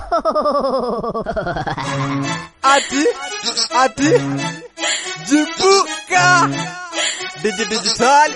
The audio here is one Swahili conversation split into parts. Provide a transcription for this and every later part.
Ati Jipuka digital.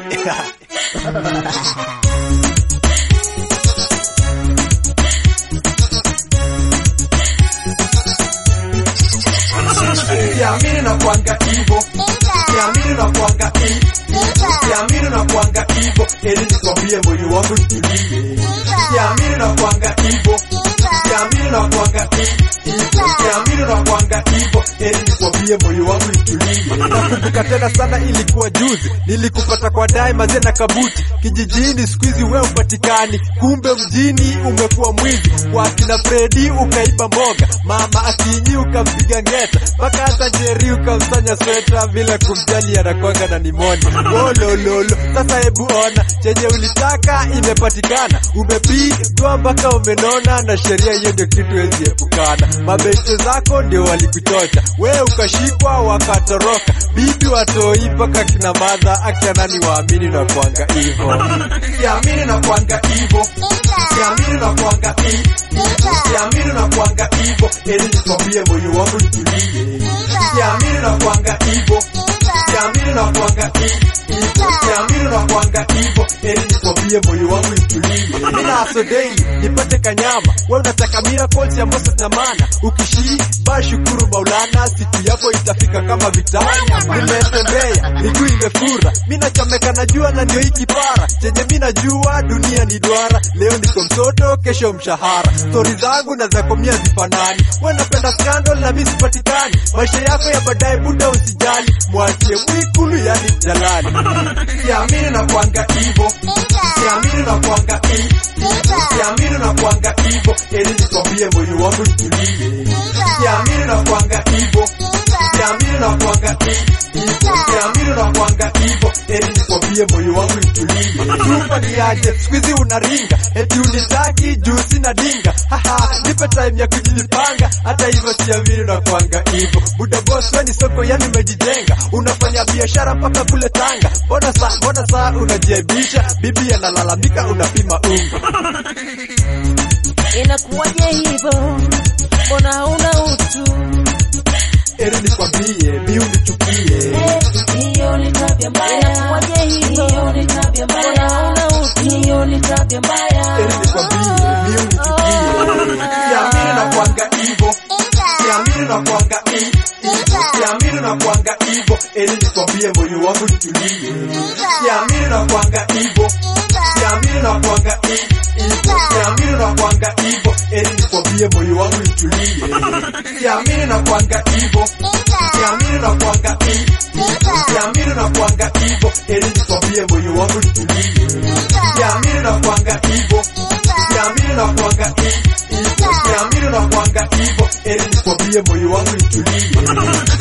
Siamini na kuanga hivyo, siamini na kuanga hivyo, siamini na kuanga hivyo, ili nikwambie moyo wangu tulie. Siamini na kuanga hivyo, siamini na kuanga hivyo, siamini na kuanga hivyo, ili nikwambie moyo wangu tulie. Nakumbuka tena sana, ilikuwa juzi nilikupata kwa dai mazee na kabuti. Kijijini siku hizi wewe upatikani, kumbe mjini umekuwa mwizi. Kwa kina Freddy ukaiba mboga, mama akinyi ukampiga ngeta, mpaka hata Jerry ukamsanya sweta bila kumjali anakwanga na nimoni. Lolo, sasa hebu ona chenye ulitaka imepatikana, umepigwa mpaka umenona, na sheria hiyo ndio kitu hezi epukana. Mabeste zako ndio walikuchocha, wewe ukashikwa wakatoroka, bibi watoi mpaka kina madha, akia nani waamini na kuanga hivyo. Siamini na kuanga hivyo, siamini na kuanga hivyo, siamini na kuanga hivyo, ili nikwambie moyo wangu tulie. Siamini na kuanga hivyo, siamini na kuanga hivyo, siamini na kuanga hivyo, ili nikwambie moyo wangu tulie. Mina aso daily nipate kanyama, wewe unataka miracles ya Moses na mana. Ukishiba shukuru Maulana, siku yako itafika kama vitani. Nimetembea miguu imefura, mina chameka najua na ndio hiki para. Chenye mina jua dunia ni duara, leo niko mtoto kesho mshahara. Story zangu na zako mia zifanani, wewe unapenda scandal na mimi sipatikani. Maisha yako ya baadaye buda usijali, mwachie Mwikulu yani Jalali. Siamini na kuanga hivyo, siamini na kuanga hivyo, siamini na kuanga hivyo, ili nikwambie moyo wangu tulie. Siamini na kuanga hivyo, siamini na kuanga hivyo, siamini na kuanga hivyo, ili nikwambie moyo wangu tulie. Tupa ni aje siku hizi unaringa, eti unitaki juu sina dinga. Nipe time ya kujipanga, hata hivyo siamini na kuanga hivyo. Buda boss wewe ni soko yani umejijenga, unafanya biashara mpaka kule Tanga. Mbona saa unajiaibisha, bibi analalamika unapima unga. Inakuwaje hivyo? Mbona hauna utu? Eli nikwambie, mi unichukie. Hiyo ni tabia mbaya. Inakuwaje hivyo? Hiyo ni tabia mbaya. Mbona hauna utu? Hiyo ni tabia mbaya. Eli nikwambie, mi unichukie. Siamini na kuanga hivyo, siamini na kuanga hivyo, siamini na kuanga hivyo, ili nikwambie moyo wangu tulie. Siamini na kuanga hivyo, siamini na kuanga hivyo, siamini na kuanga hivyo, ili nikwambie moyo wangu tulie. Siamini na kuanga hivyo, siamini na kuanga hivyo, siamini na kuanga hivyo, ili nikwambie moyo wangu tulie. Siamini na kuanga hivyo, siamini na kuanga hivyo, siamini na kuanga hivyo, ili nikwambie moyo wangu tulie.